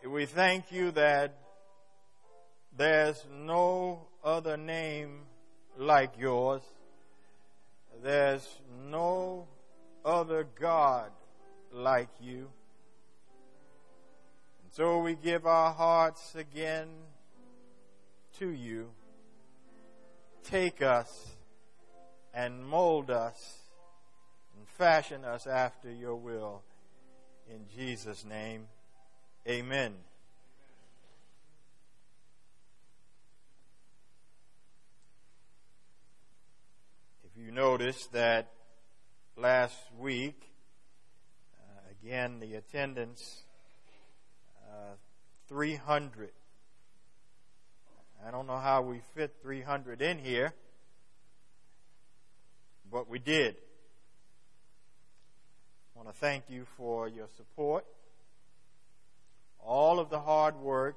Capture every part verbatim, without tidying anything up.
we thank you that there's no other name like yours. There's no other God like you. And so we give our hearts again to you. Take us and mold us and fashion us after your will. In Jesus' name, amen. If you notice that last week, uh, again, the attendance, uh, three hundred. I don't know how we fit three hundred in here, but we did. I want to thank you for your support, all of the hard work,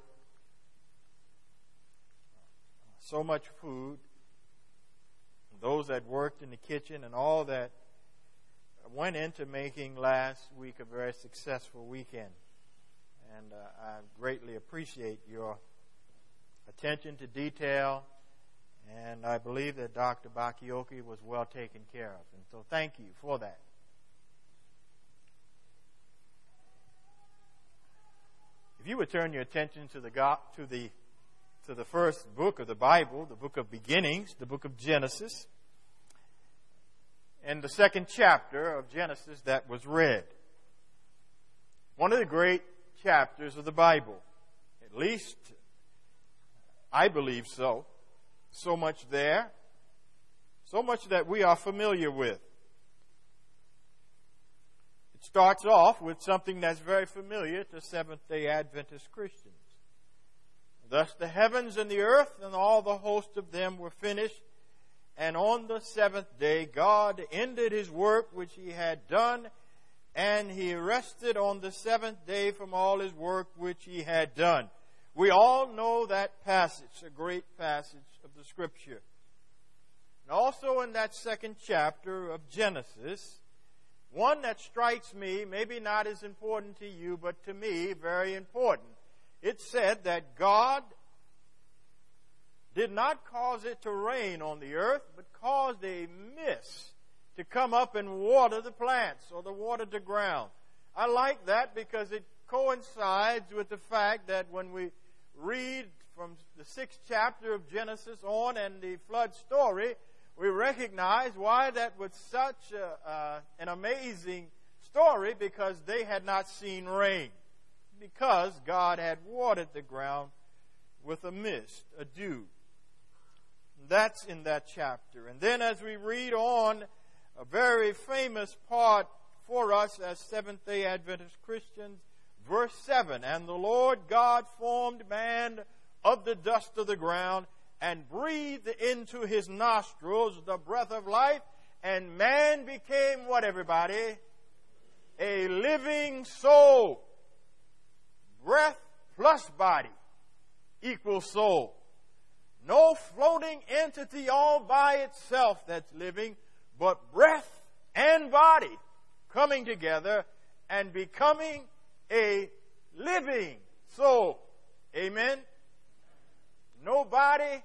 so much food, those that worked in the kitchen, and all that went into making last week a very successful weekend. And uh, I greatly appreciate your attention to detail, and I believe that Doctor Bakioki was well taken care of. And so thank you for that. If you would turn your attention to the to the to the first book of the Bible, the book of beginnings, the book of Genesis, and the second chapter of Genesis that was read. One of the great chapters of the Bible, at least I believe so. So much there, so much that we are familiar with. It starts off with something that's very familiar to Seventh-day Adventist Christians. Thus the heavens and the earth and all the host of them were finished, and on the seventh day God ended his work which he had done, and he rested on the seventh day from all his work which he had done. We all know that passage, a great passage of the Scripture. And also in that second chapter of Genesis, one that strikes me, maybe not as important to you, but to me, very important. It said that God did not cause it to rain on the earth, but caused a mist to come up and water the plants or the water the ground. I like that because it coincides with the fact that when we read from the sixth chapter of Genesis on and the flood story, we recognize why that was such a, uh, an amazing story, because they had not seen rain, because God had watered the ground with a mist, a dew. That's in that chapter. And then as we read on, a very famous part for us as Seventh-day Adventist Christians, verse seven, and the Lord God formed man of the dust of the ground and breathed into his nostrils the breath of life, and man became what, everybody? A living soul. Breath plus body equals soul. No floating entity all by itself that's living, but breath and body coming together and becoming a living soul. Amen? No body,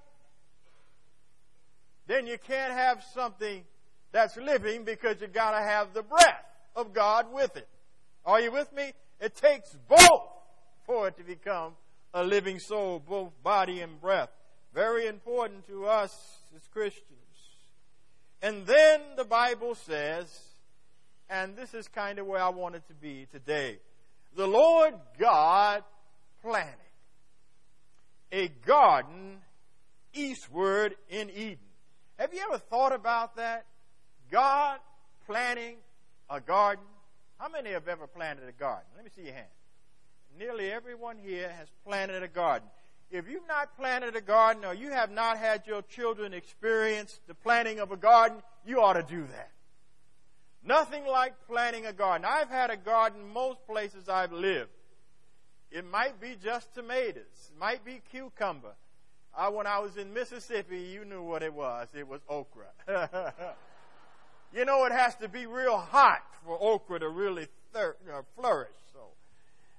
then you can't have something that's living, because you got to have the breath of God with it. Are you with me? It takes both for it to become a living soul, both body and breath. Very important to us as Christians. And then the Bible says, and this is kind of where I want it to be today, the Lord God planted a garden eastward in Eden. Have you ever thought about that? God planting a garden. How many have ever planted a garden? Let me see your hand. Nearly everyone here has planted a garden. If you've not planted a garden, or you have not had your children experience the planting of a garden, you ought to do that. Nothing like planting a garden. I've had a garden most places I've lived. It might be just tomatoes. It might be cucumber. I, when I was in Mississippi, you knew what it was. It was okra. You know, it has to be real hot for okra to really thir- uh, flourish. So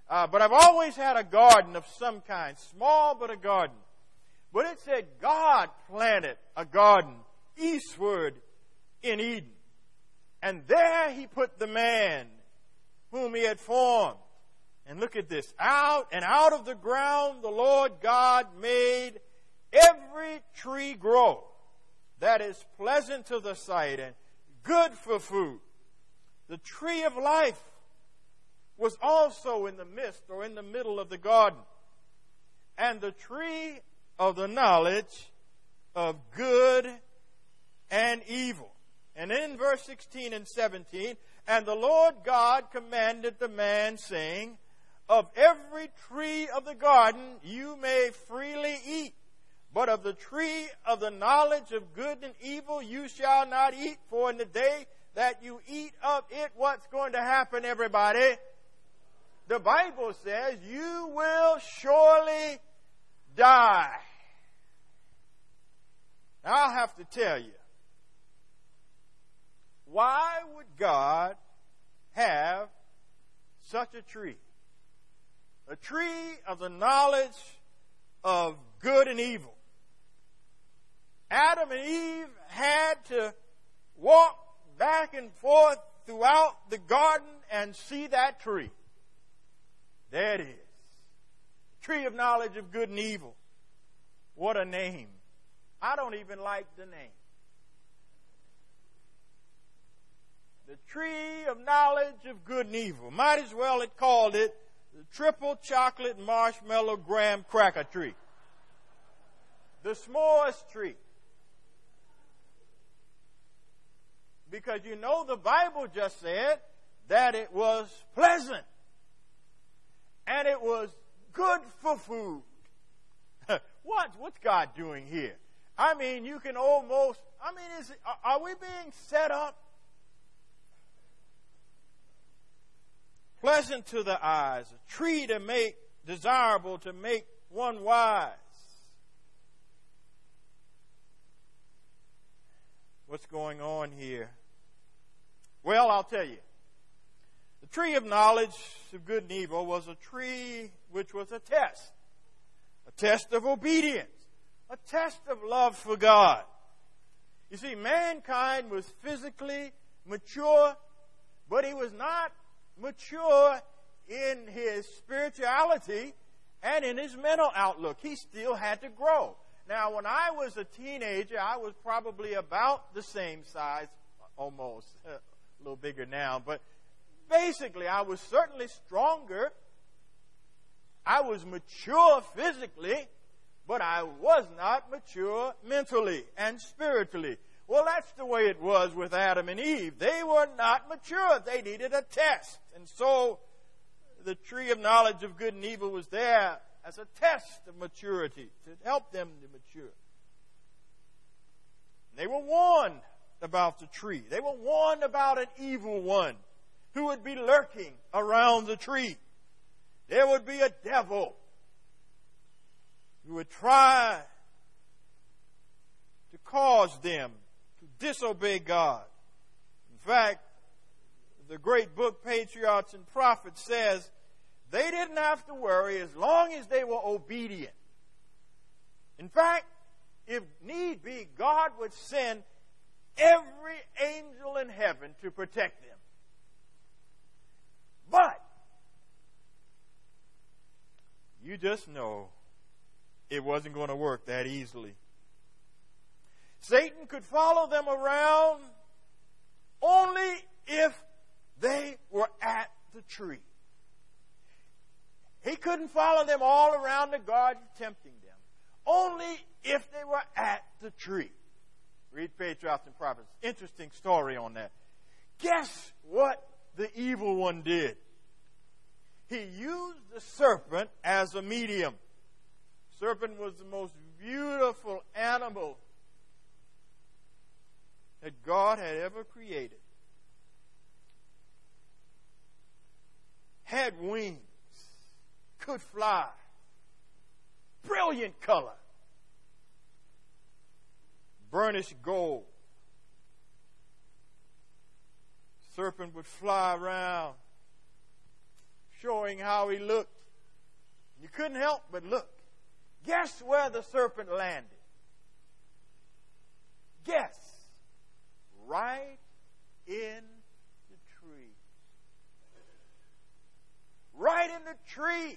Uh, but I've always had a garden of some kind, small but a garden. But it said God planted a garden eastward in Eden. And there he put the man whom he had formed. And look at this. Out and out of the ground the Lord God made every tree grow that is pleasant to the sight and good for food. The tree of life was also in the midst or in the middle of the garden. And the tree of the knowledge of good and evil. And in verse sixteen and seventeen, and the Lord God commanded the man, saying, of every tree of the garden you may freely eat, but of the tree of the knowledge of good and evil you shall not eat, for in the day that you eat of it, what's going to happen, everybody? The Bible says you will surely die. Now, I'll have to tell you, why would God have such a tree? A tree of the knowledge of good and evil. Adam and Eve had to walk back and forth throughout the garden and see that tree. There it is. Tree of knowledge of good and evil. What a name. I don't even like the name. The tree of knowledge of good and evil. Might as well have called it the triple chocolate marshmallow graham cracker tree. The s'mores tree. Because you know the Bible just said that it was pleasant. And it was good for food. what, what's God doing here? I mean, you can almost, I mean, is it, are we being set up? Pleasant to the eyes, a tree to make desirable, to make one wise. What's going on here? Well, I'll tell you. The tree of knowledge of good and evil was a tree which was a test. A test of obedience. A test of love for God. You see, mankind was physically mature, but he was not mature in his spirituality and in his mental outlook. He still had to grow. Now, when I was a teenager, I was probably about the same size, almost, a little bigger now, but basically I was certainly stronger. I was mature physically, but I was not mature mentally and spiritually. Well, that's the way it was with Adam and Eve. They were not mature. They needed a test. And so the tree of knowledge of good and evil was there as a test of maturity to help them to mature. They were warned about the tree. They were warned about an evil one who would be lurking around the tree. There would be a devil who would try to cause them to disobey God. In fact, the great book Patriarchs and Prophets says they didn't have to worry as long as they were obedient. In fact, if need be, God would send every angel in heaven to protect them. But you just know it wasn't going to work that easily. Satan could follow them around only if they were at the tree. He couldn't follow them all around the garden tempting them. Only if they were at the tree. Read Patriarchs and Prophets. Interesting story on that. Guess what the evil one did? He used the serpent as a medium. Serpent was the most beautiful animal that God had ever created. Had wings, could fly, brilliant color, burnished gold. Serpent would fly around, showing how he looked. You couldn't help but look. Guess where the serpent landed? Guess. Right in the tree. Right in the tree.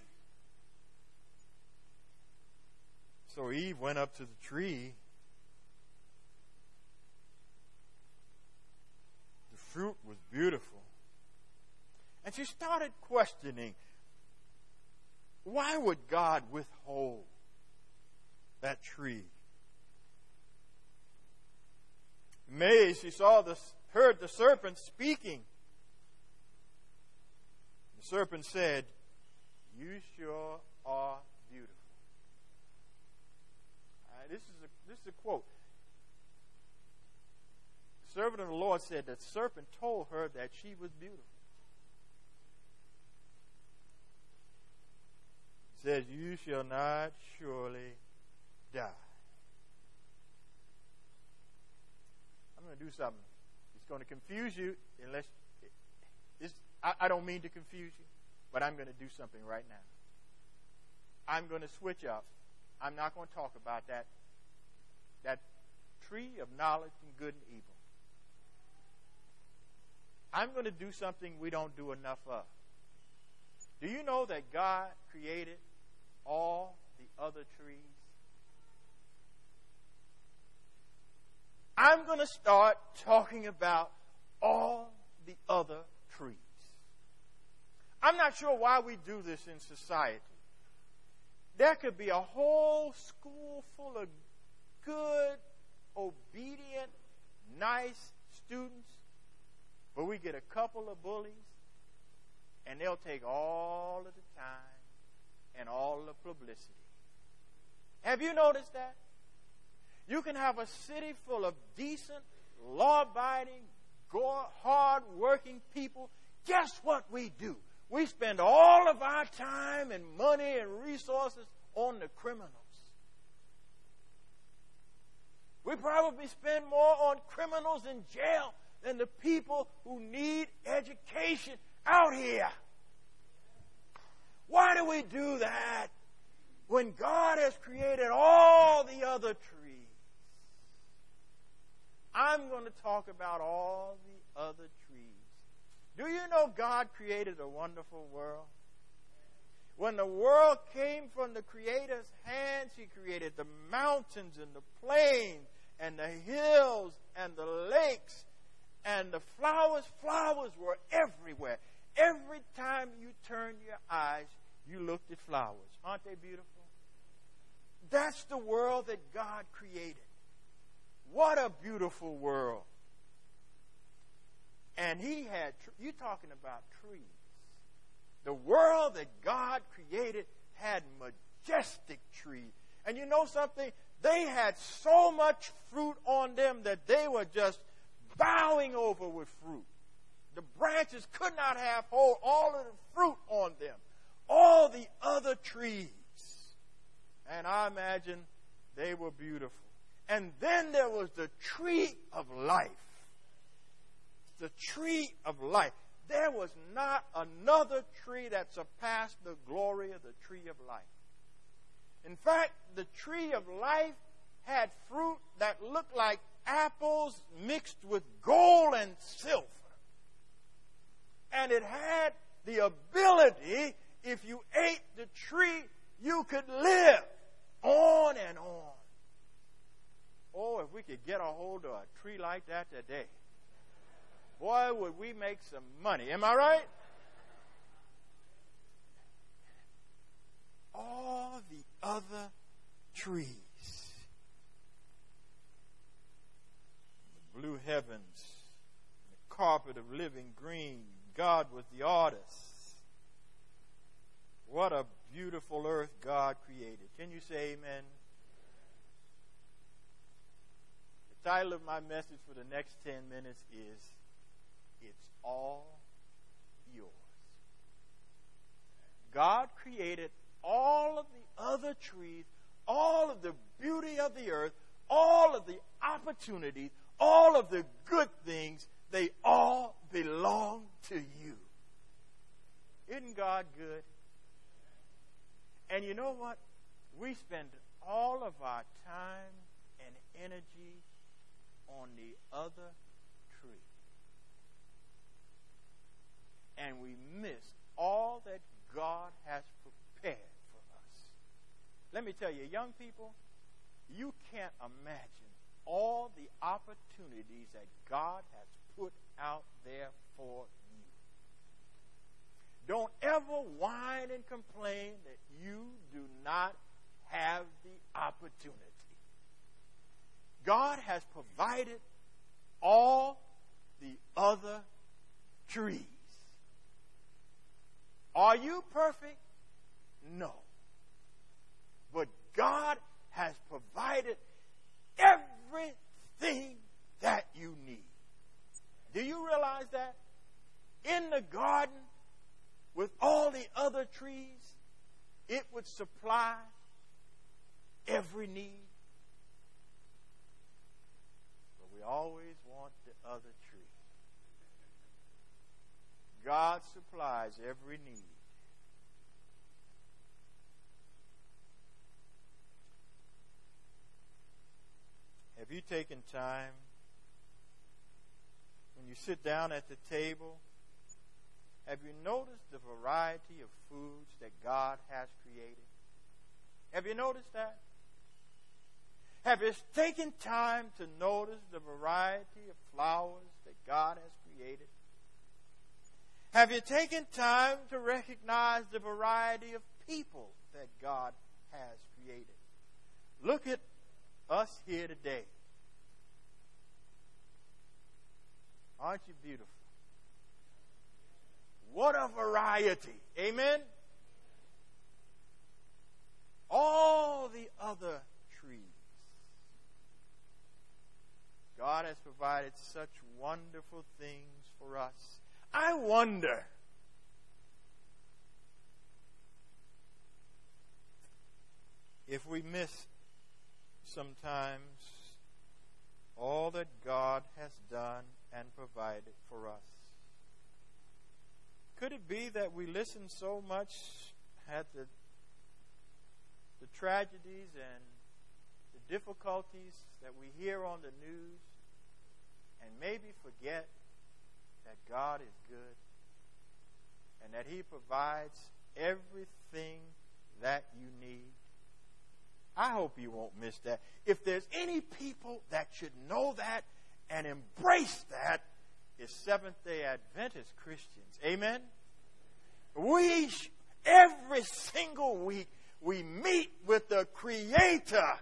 So Eve went up to the tree. The fruit was beautiful. And she started questioning, why would God withhold that tree? May, she saw the, heard the serpent speaking. The serpent said, "You sure are beautiful." All right, this is a this is a quote. The servant of the Lord said that the serpent told her that she was beautiful. He says, "You shall not surely die." I'm going to do something. It's going to confuse you unless it's, I, I don't mean to confuse you, but I'm going to do something right now. I'm going to switch up. I'm not going to talk about that, that tree of knowledge and good and evil. I'm going to do something we don't do enough of. Do you know that God created all the other trees? I'm going to start talking about all the other trees. I'm not sure why we do this in society. There could be a whole school full of good, obedient, nice students, but we get a couple of bullies, and they'll take all of the time and all the publicity. Have you noticed that? You can have a city full of decent, law-abiding, hard-working people. Guess what we do? We spend all of our time and money and resources on the criminals. We probably spend more on criminals in jail than the people who need education out here. Why do we do that when God has created all the other trees? I'm going to talk about all the other trees. Do you know God created a wonderful world? When the world came from the Creator's hands, He created the mountains and the plains and the hills and the lakes and the flowers. Flowers were everywhere. Every time you turned your eyes, you looked at flowers. Aren't they beautiful? That's the world that God created. What a beautiful world. And He had, you're talking about trees. The world that God created had majestic trees. And you know something? They had so much fruit on them that they were just bowing over with fruit. The branches could not have hold all of the fruit on them. All the other trees. And I imagine they were beautiful. And then there was the tree of life. The tree of life. There was not another tree that surpassed the glory of the tree of life. In fact, the tree of life had fruit that looked like apples mixed with gold and silver. And it had the ability, if you ate the tree, you could live on and on. Oh, if we could get a hold of a tree like that today. Boy, would we make some money. Am I right? All the other trees. The blue heavens, the carpet of living green. God was the artist. What a beautiful earth God created. Can you say amen? The title of my message for the next ten minutes is, It's All Yours. God created all of the other trees, all of the beauty of the earth, all of the opportunities, all of the good things. They all belong to you. Isn't God good? And you know what? We spend all of our time and energy on the other tree. And we miss all that God has prepared for us. Let me tell you, young people, you can't imagine all the opportunities that God has put out there for you. Don't ever whine and complain that you do not have the opportunity. God has provided all the other trees. Are you perfect? No. But God has provided everything that you need. Do you realize that? In the garden, with all the other trees, it would supply every need. But we always want the other tree. God supplies every need. Have you taken time when you sit down at the table? Have you noticed the variety of foods that God has created? Have you noticed that? Have you taken time to notice the variety of flowers that God has created? Have you taken time to recognize the variety of people that God has created? Look at us here today. Aren't you beautiful? What a variety. Amen? All the other trees. God has provided such wonderful things for us. I wonder, if we miss sometimes all that God has done and provided for us. Could it be that we listen so much at the, the tragedies and the difficulties that we hear on the news and maybe forget that God is good and that He provides everything that you need? I hope you won't miss that. If there's any people that should know that and embrace that, it's Seventh-day Adventist Christians. Amen? We, every single week, we meet with the Creator.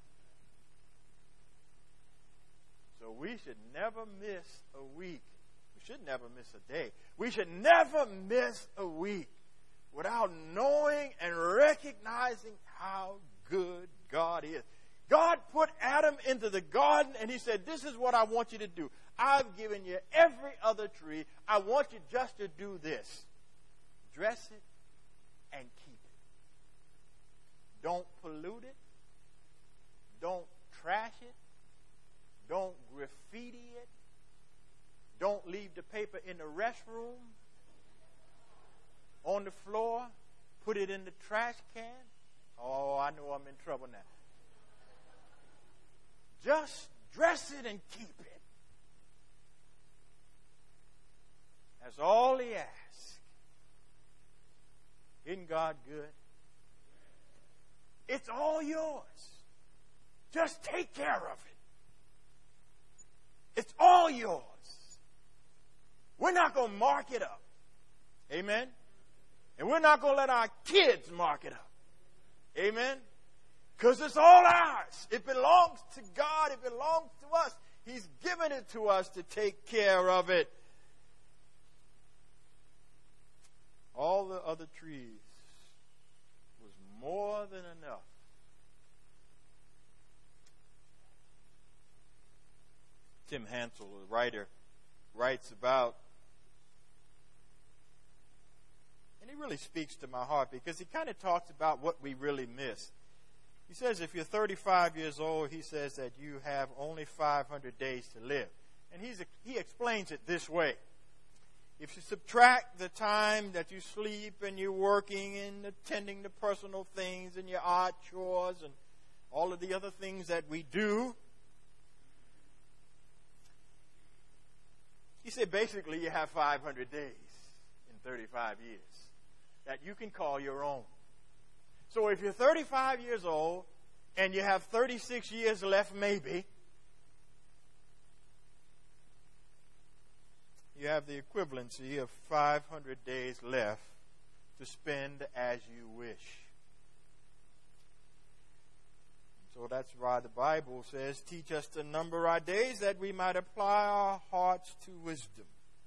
So we should never miss a week. We should never miss a day. We should never miss a week without knowing and recognizing how good God is. God put Adam into the garden and He said, this is what I want you to do. I've given you every other tree. I want you just to do this. Dress it and keep it. Don't pollute it. Don't trash it. Don't graffiti it. Don't leave the paper in the restroom, on the floor. Put it in the trash can. Oh, I know I'm in trouble now. Just dress it and keep it. That's all He asks. Isn't God good? It's all yours. Just take care of it. It's all yours. We're not going to mark it up. Amen? And we're not going to let our kids mark it up. Amen? Because it's all ours. It belongs to God. It belongs to us. He's given it to us to take care of it. All the other trees was more than enough. Tim Hansel, the writer, writes about, and he really speaks to my heart because he kind of talks about what we really miss. He says if you're thirty-five years old, he says that you have only five hundred days to live. And he's, he explains it this way. If you subtract the time that you sleep and you're working and attending to personal things and your odd chores and all of the other things that we do, you say basically you have five hundred days in thirty-five years that you can call your own. So if you're thirty-five years old and you have thirty-six years left maybe, you have the equivalency of five hundred days left to spend as you wish. So that's why the Bible says, teach us to number our days that we might apply our hearts to wisdom.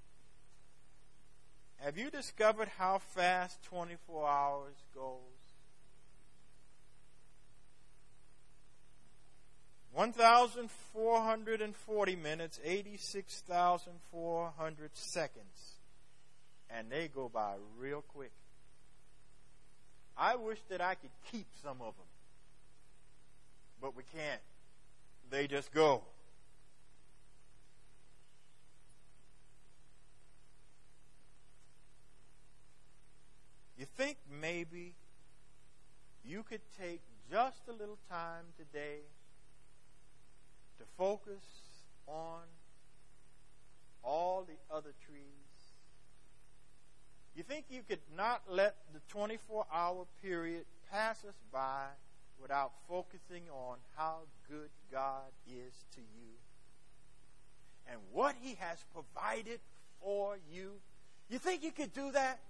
Have you discovered how fast twenty-four hours goes? one thousand four hundred forty minutes, eighty-six thousand four hundred seconds. And they go by real quick. I wish that I could keep some of them. But we can't. They just go. You think maybe you could take just a little time today to focus on all the other trees? You think you could not let the twenty-four hour period pass us by without focusing on how good God is to you and what He has provided for you? You think you could do that?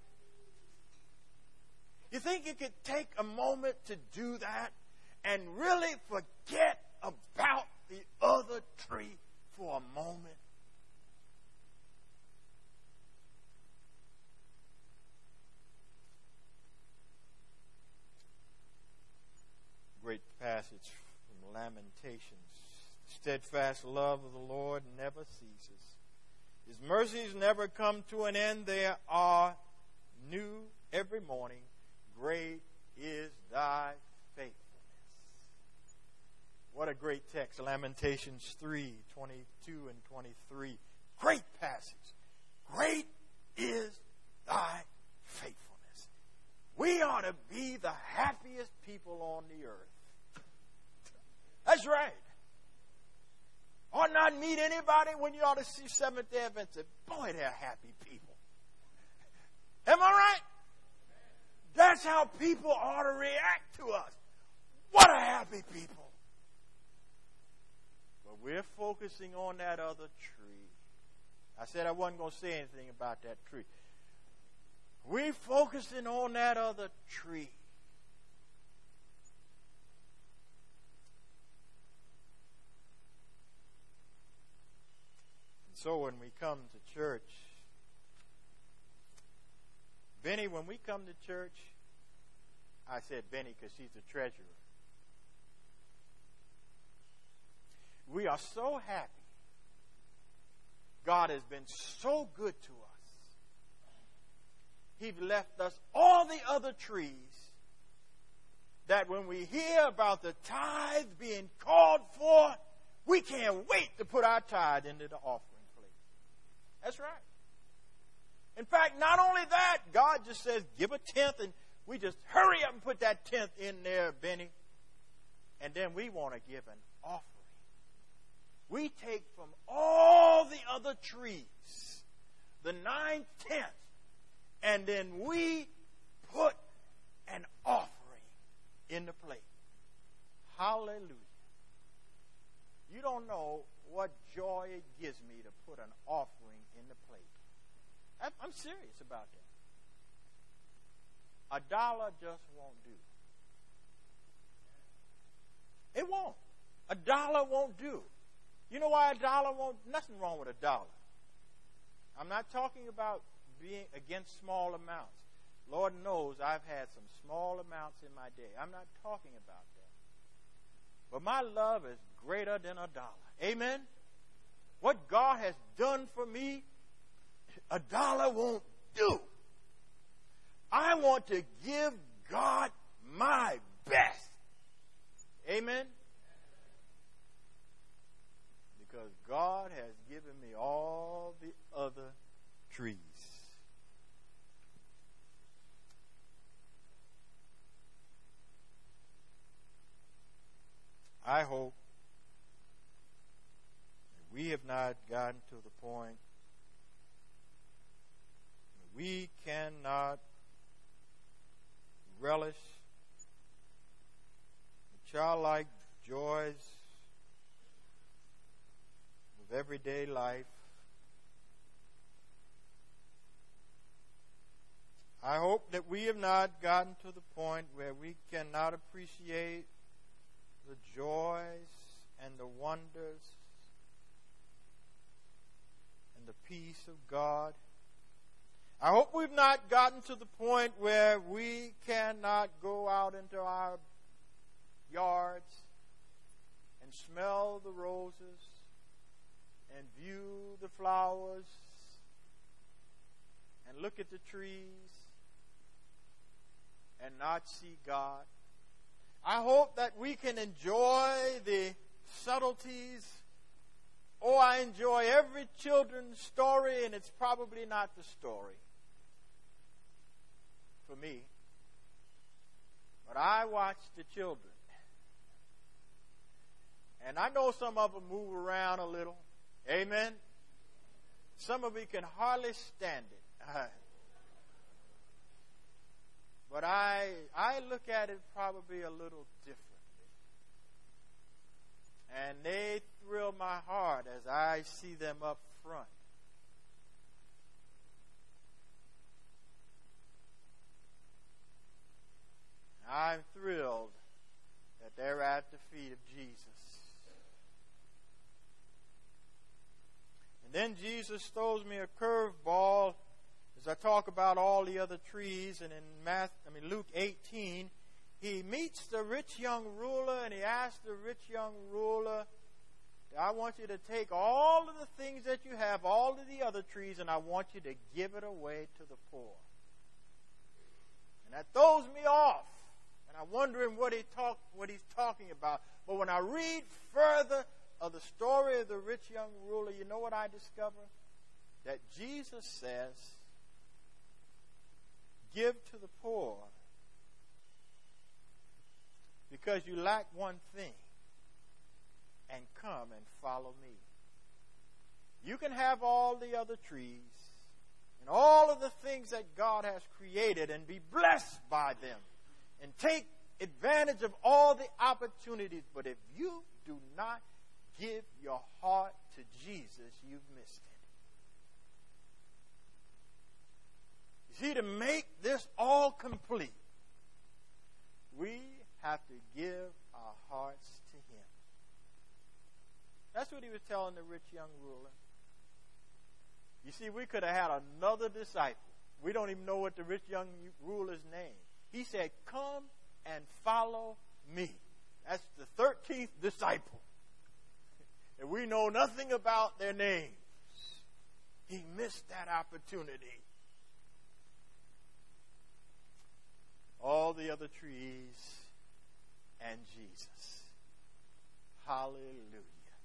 You think you could take a moment to do that and really forget about the other tree for a moment? Great passage from Lamentations. The steadfast love of the Lord never ceases. His mercies never come to an end. They are new every morning. Great is thy faithfulness. What a great text. Lamentations three, twenty-two and twenty-three. Great passage. Great is thy faithfulness. We ought to be the happiest people on the earth. That's right. Ought not meet anybody when you ought to see Seventh-day Adventists and say, boy, they're happy people. Am I right? That's how people ought to react to us. What a happy people. But we're focusing on that other tree. I said I wasn't going to say anything about that tree. We're focusing on that other tree. And so when we come to church, Benny, when we come to church, I said Benny because she's the treasurer. We are so happy. God has been so good to us. He's left us all the other trees that when we hear about the tithe being called for, we can't wait to put our tithe into the offering plate. That's right. In fact, not only that, God just says, give a tenth, and we just hurry up and put that tenth in there, Benny. And then we want to give an offering. We take from all the other trees the nine tenths, and then we put an offering in the plate. Hallelujah. You don't know what joy it gives me to put an offering in the plate. I'm serious about that. A dollar just won't do. It won't. A dollar won't do. You know why a dollar won't? Nothing wrong with a dollar. I'm not talking about being against small amounts. Lord knows I've had some small amounts in my day. I'm not talking about that. But my love is greater than a dollar. Amen? What God has done for me, a dollar won't do. I want to give God my best. Amen? Because God has given me all the other trees. I hope that we have not gotten to the point that we cannot relish the childlike joys of everyday life. I hope that we have not gotten to the point where we cannot appreciate the joys and the wonders and the peace of God. I hope we've not gotten to the point where we cannot go out into our yards and smell the roses and view the flowers and look at the trees and not see God. I hope that we can enjoy the subtleties. Oh, I enjoy every children's story, and it's probably not the story for me. But I watch the children. And I know some of them move around a little. Amen? Some of you can hardly stand it. But I I look at it probably a little differently. And they thrill my heart as I see them up front. I'm thrilled that they're at the feet of Jesus. And then Jesus throws me a curveball as I talk about all the other trees. And in Matthew, I mean Luke eighteen, he meets the rich young ruler and he asks the rich young ruler, I want you to take all of the things that you have, all of the other trees, and I want you to give it away to the poor. And that throws me off. And I'm wondering what he talk, what he's talking about. But when I read further of the story of the rich young ruler, you know what I discover? That Jesus says, give to the poor because you lack one thing, and come and follow me. You can have all the other trees and all of the things that God has created and be blessed by them and take advantage of all the opportunities. But if you do not give your heart to Jesus, you've missed it. You see, to make this all complete, we have to give our hearts to Him. That's what He was telling the rich young ruler. You see, we could have had another disciple. We don't even know what the rich young ruler's name. He said, come and follow me. That's the thirteenth disciple. And we know nothing about their names. He missed that opportunity. All the other trees and Jesus. Hallelujah.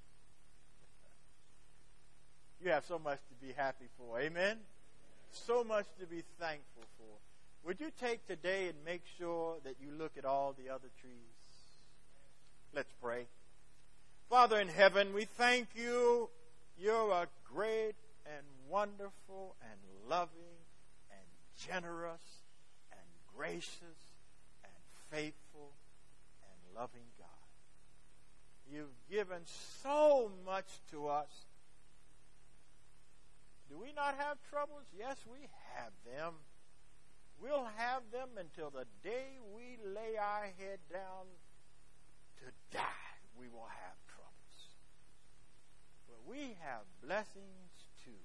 You have so much to be happy for. Amen? So much to be thankful for. Would you take today and make sure that you look at all the other trees? Let's pray. Father in heaven, we thank you. You're a great and wonderful and loving and generous and gracious and faithful and loving God. You've given so much to us. Do we not have troubles? Yes, we have them. We'll have them until the day we lay our head down to die. We will have troubles. But we have blessings too.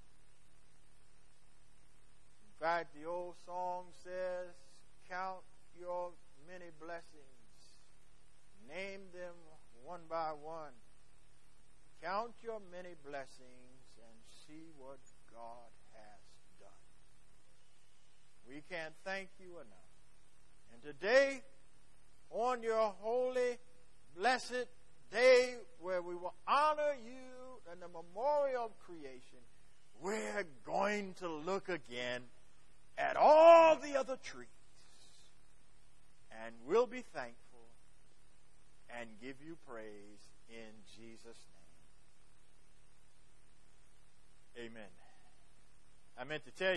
In fact, the old song says, count your many blessings. Name them one by one. Count your many blessings and see what God has done. We can't thank you enough. And today, on your holy, blessed day where we will honor you in the memorial of creation, we're going to look again at all the other trees. And we'll be thankful. and give you praise in Jesus' name. Amen. I meant to tell you.